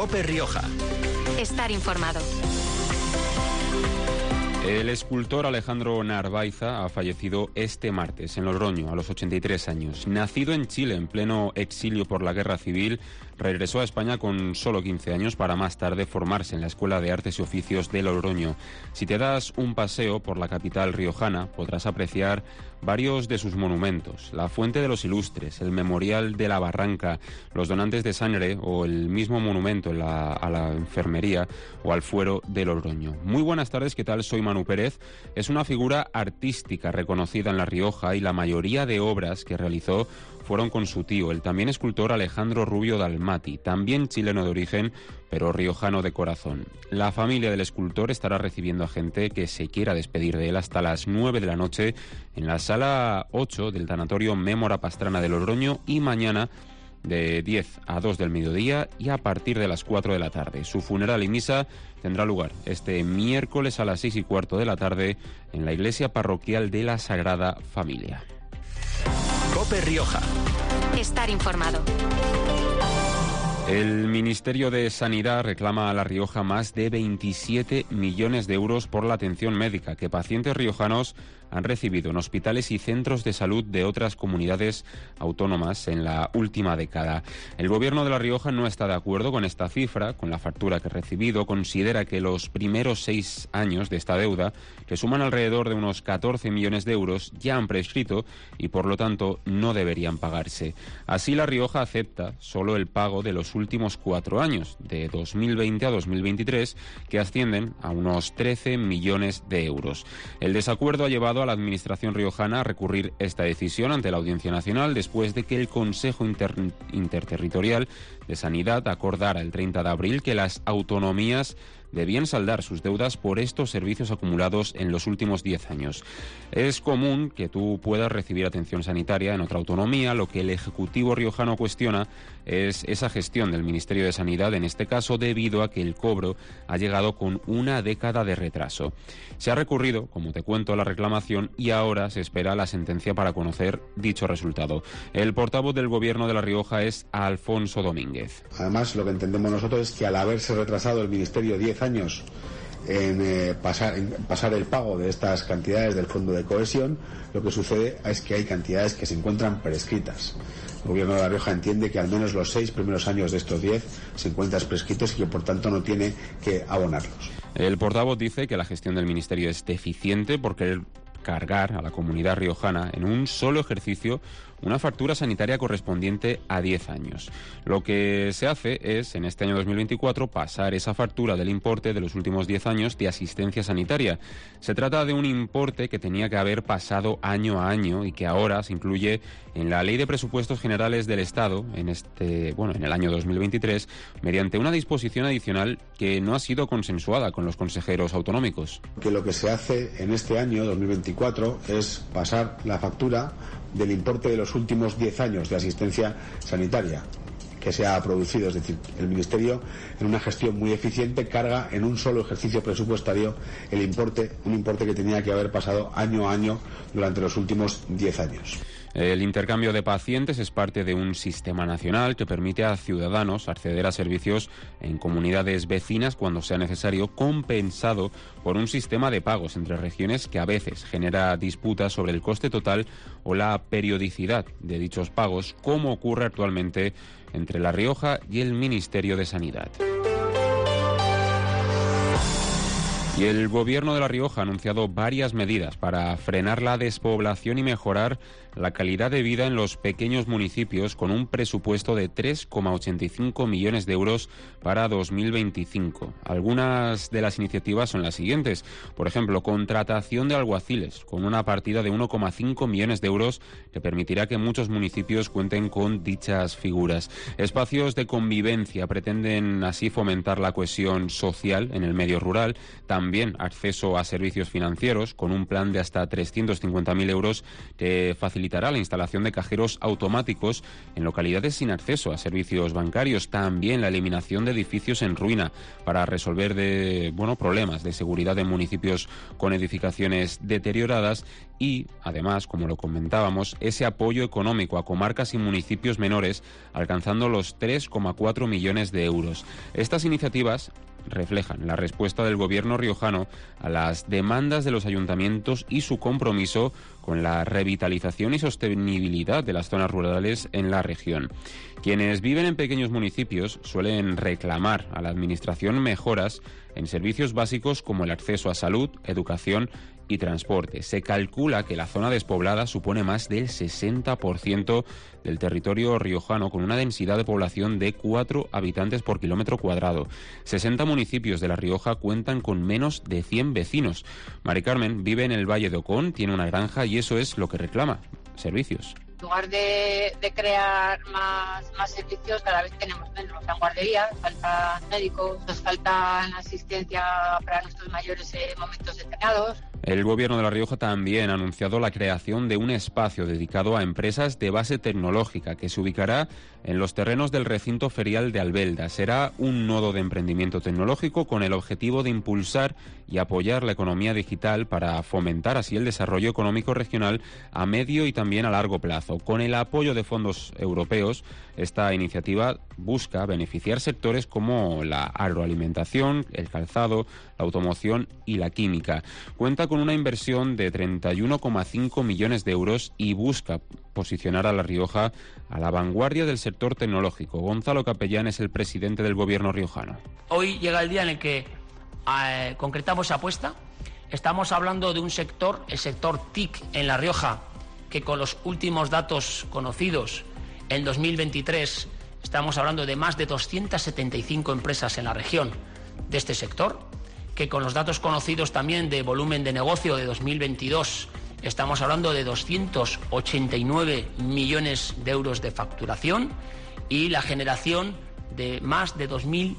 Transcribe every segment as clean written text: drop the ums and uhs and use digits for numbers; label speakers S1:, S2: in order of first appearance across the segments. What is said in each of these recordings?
S1: COPE Rioja.
S2: Estar informado.
S3: El escultor Alejandro Narvaiza ha fallecido este martes en Logroño, a los 83 años. Nacido en Chile en pleno exilio por la Guerra Civil, regresó a España con solo 15 años para más tarde formarse en la Escuela de Artes y Oficios de Logroño. Si te das un paseo por la capital riojana, podrás apreciar varios de sus monumentos: la Fuente de los Ilustres, el Memorial de la Barranca, los Donantes de Sangre o el mismo monumento a la enfermería o al Fuero de Logroño. Muy buenas tardes, ¿qué tal? Soy Manu Pérez. Es una figura artística reconocida en La Rioja y la mayoría de obras que realizó fueron con su tío, el también escultor Alejandro Rubio Dalmati, también chileno de origen, pero riojano de corazón. La familia del escultor estará recibiendo a gente que se quiera despedir de él hasta las 9 de la noche en la sala 8 del tanatorio Mémora Pastrana de Logroño y mañana de 10 a 2 del mediodía y a partir de las 4 de la tarde. Su funeral y misa tendrá lugar este miércoles a las 6:15 de la tarde en la iglesia parroquial de la Sagrada Familia.
S1: COPE Rioja.
S2: Estar informado.
S3: El Ministerio de Sanidad reclama a La Rioja más de 27 millones de euros por la atención médica que pacientes riojanos han recibido en hospitales y centros de salud de otras comunidades autónomas en la última década. El Gobierno de La Rioja no está de acuerdo con esta cifra, con la factura que ha recibido. Considera que los primeros 6 años de esta deuda, que suman alrededor de unos 14 millones de euros, ya han prescrito y por lo tanto no deberían pagarse. Así La Rioja acepta solo el pago de los últimos 4 años, de 2020 a 2023, que ascienden a unos 13 millones de euros. El desacuerdo ha llevado a la Administración riojana a recurrir esta decisión ante la Audiencia Nacional después de que el Consejo Interterritorial de Sanidad acordara el 30 de abril que las autonomías debían saldar sus deudas por estos servicios acumulados en los últimos 10 años. Es común que tú puedas recibir atención sanitaria en otra autonomía. Lo que el Ejecutivo riojano cuestiona es esa gestión del Ministerio de Sanidad, en este caso debido a que el cobro ha llegado con una década de retraso. Se ha recurrido, como te cuento, a la reclamación y ahora se espera la sentencia para conocer dicho resultado. El portavoz del Gobierno de La Rioja es Alfonso Domínguez.
S4: Además, lo que entendemos nosotros es que al haberse retrasado el Ministerio 10 años en pasar el pago de estas cantidades del Fondo de Cohesión, lo que sucede es que hay cantidades que se encuentran prescritas. El Gobierno de La Rioja entiende que al menos los 6 primeros años de estos 10 se encuentran prescritos y que por tanto no tiene que abonarlos.
S3: El portavoz dice que la gestión del Ministerio es deficiente por querer cargar a la comunidad riojana en un solo ejercicio una factura sanitaria correspondiente a 10 años. Lo que se hace es, en este año 2024, pasar esa factura del importe de los últimos 10 años de asistencia sanitaria. Se trata de un importe que tenía que haber pasado año a año y que ahora se incluye en la Ley de Presupuestos Generales del Estado en el año 2023, mediante una disposición adicional que no ha sido consensuada con los consejeros autonómicos.
S4: Que lo que se hace en este año 2024 es pasar la factura del importe de los últimos 10 años de asistencia sanitaria que se ha producido. Es decir, el Ministerio, en una gestión muy eficiente, carga en un solo ejercicio presupuestario un importe que tenía que haber pasado año a año durante los últimos 10 años.
S3: El intercambio de pacientes es parte de un sistema nacional que permite a ciudadanos acceder a servicios en comunidades vecinas cuando sea necesario, compensado por un sistema de pagos entre regiones que a veces genera disputas sobre el coste total o la periodicidad de dichos pagos, como ocurre actualmente entre La Rioja y el Ministerio de Sanidad. Y el Gobierno de La Rioja ha anunciado varias medidas para frenar la despoblación y mejorar la calidad de vida en los pequeños municipios, con un presupuesto de 3,85 millones de euros para 2025. Algunas de las iniciativas son las siguientes. Por ejemplo, contratación de alguaciles, con una partida de 1,5 millones de euros que permitirá que muchos municipios cuenten con dichas figuras. Espacios de convivencia pretenden así fomentar la cohesión social en el medio rural. También también acceso a servicios financieros con un plan de hasta 350.000 euros que facilitará la instalación de cajeros automáticos en localidades sin acceso a servicios bancarios. También la eliminación de edificios en ruina para resolver problemas de seguridad en municipios con edificaciones deterioradas y, además, como lo comentábamos, ese apoyo económico a comarcas y municipios menores alcanzando los 3,4 millones de euros. Estas iniciativas reflejan la respuesta del gobierno riojano a las demandas de los ayuntamientos y su compromiso con la revitalización y sostenibilidad de las zonas rurales en la región. Quienes viven en pequeños municipios suelen reclamar a la administración mejoras en servicios básicos como el acceso a salud, educación y transporte. Se calcula que la zona despoblada supone más del 60% del territorio riojano, con una densidad de población de 4 habitantes por kilómetro cuadrado. 60 municipios de La Rioja cuentan con menos de 100 vecinos. Mari Carmen vive en el Valle de Ocón, tiene una granja y eso es lo que reclama: servicios.
S5: En lugar de crear más servicios, cada vez tenemos menos. Nos faltan guarderías, faltan médicos, nos faltan asistencia para nuestros mayores en momentos determinados.
S3: El Gobierno de La Rioja también ha anunciado la creación de un espacio dedicado a empresas de base tecnológica que se ubicará en los terrenos del recinto ferial de Albelda. Será un nodo de emprendimiento tecnológico con el objetivo de impulsar y apoyar la economía digital para fomentar así el desarrollo económico regional a medio y también a largo plazo. Con el apoyo de fondos europeos, esta iniciativa busca beneficiar sectores como la agroalimentación, el calzado, la automoción y la química. Cuenta con una inversión de 31,5 millones de euros y busca posicionar a La Rioja a la vanguardia del sector tecnológico. Gonzalo Capellán es el presidente del gobierno riojano.
S6: Hoy llega el día en el que concretamos esa apuesta. Estamos hablando de un sector, el sector TIC en La Rioja, que con los últimos datos conocidos en 2023 estamos hablando de más de 275 empresas en la región de este sector, que con los datos conocidos también de volumen de negocio de 2022 estamos hablando de 289 millones de euros de facturación y la generación de más de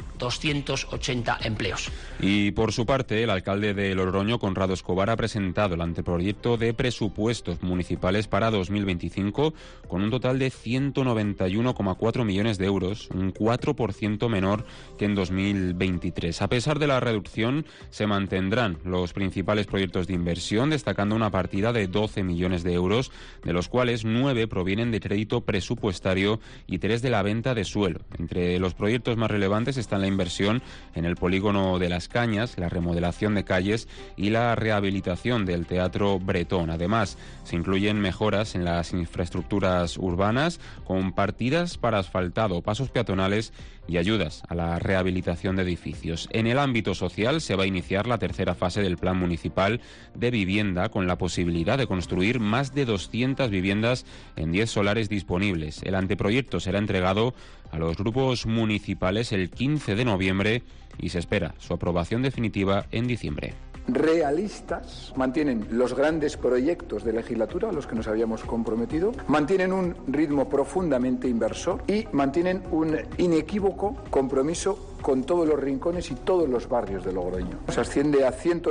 S6: 2.280 empleos.
S3: Y por su parte, el alcalde de Logroño, Conrado Escobar, ha presentado el anteproyecto de presupuestos municipales para 2025 con un total de 191,4 millones de euros, un 4% menor que en 2023. A pesar de la reducción, se mantendrán los principales proyectos de inversión, destacando una partida de 12 millones de euros, de los cuales 9 provienen de crédito presupuestario y 3 de la venta de suelo. Entre los proyectos más relevantes están la inversión en el polígono de Las Cañas, la remodelación de calles y la rehabilitación del Teatro Bretón. Además, se incluyen mejoras en las infraestructuras urbanas con partidas para asfaltado, pasos peatonales y ayudas a la rehabilitación de edificios. En el ámbito social se va a iniciar la tercera fase del Plan Municipal de Vivienda con la posibilidad de construir más de 200 viviendas en 10 solares disponibles. El anteproyecto será entregado a los grupos municipales el 15 de noviembre y se espera su aprobación definitiva en diciembre.
S7: Realistas, mantienen los grandes proyectos de legislatura a los que nos habíamos comprometido, mantienen un ritmo profundamente inversor y mantienen un inequívoco compromiso con todos los rincones y todos los barrios de Logroño. Se asciende a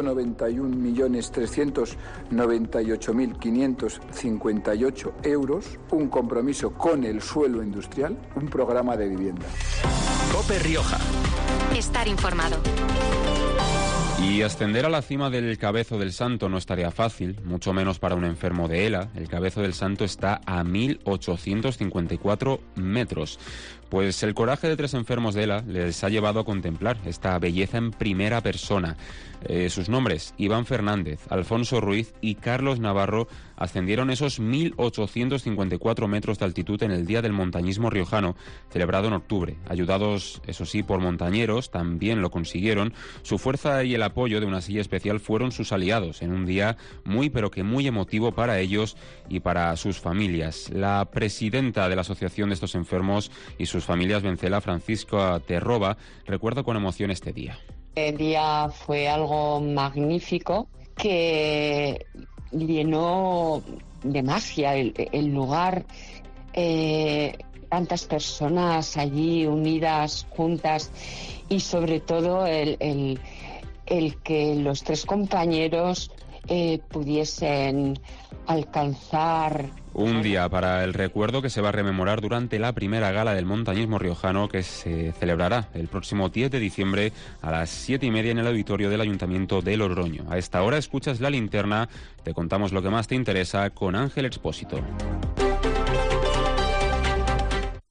S7: 191.398.558 euros, un compromiso con el suelo industrial, un programa de vivienda.
S1: COPE Rioja.
S2: Estar informado.
S3: Y ascender a la cima del Cabezo del Santo no es tarea fácil, mucho menos para un enfermo de ELA. El Cabezo del Santo está a 1.854 metros. Pues el coraje de 3 enfermos de ELA les ha llevado a contemplar esta belleza en primera persona. Sus nombres, Iván Fernández, Alfonso Ruiz y Carlos Navarro, ascendieron esos 1.854 metros de altitud en el Día del Montañismo Riojano, celebrado en octubre. Ayudados, eso sí, por montañeros, también lo consiguieron. Su fuerza y el apoyo de una silla especial fueron sus aliados en un día muy pero que muy emotivo para ellos y para sus familias. La presidenta de la Asociación de estos enfermos y sus familias, Vencela Francisca Terroba, recuerda con emoción este día.
S8: El día fue algo magnífico que llenó de magia el lugar, tantas personas allí unidas, juntas y sobre todo el el que los 3 compañeros pudiesen alcanzar.
S3: Un día para el recuerdo que se va a rememorar durante la primera gala del montañismo riojano, que se celebrará el próximo 10 de diciembre a las 7:30 en el auditorio del Ayuntamiento de Logroño. A esta hora escuchas La Linterna, te contamos lo que más te interesa con Ángel Expósito.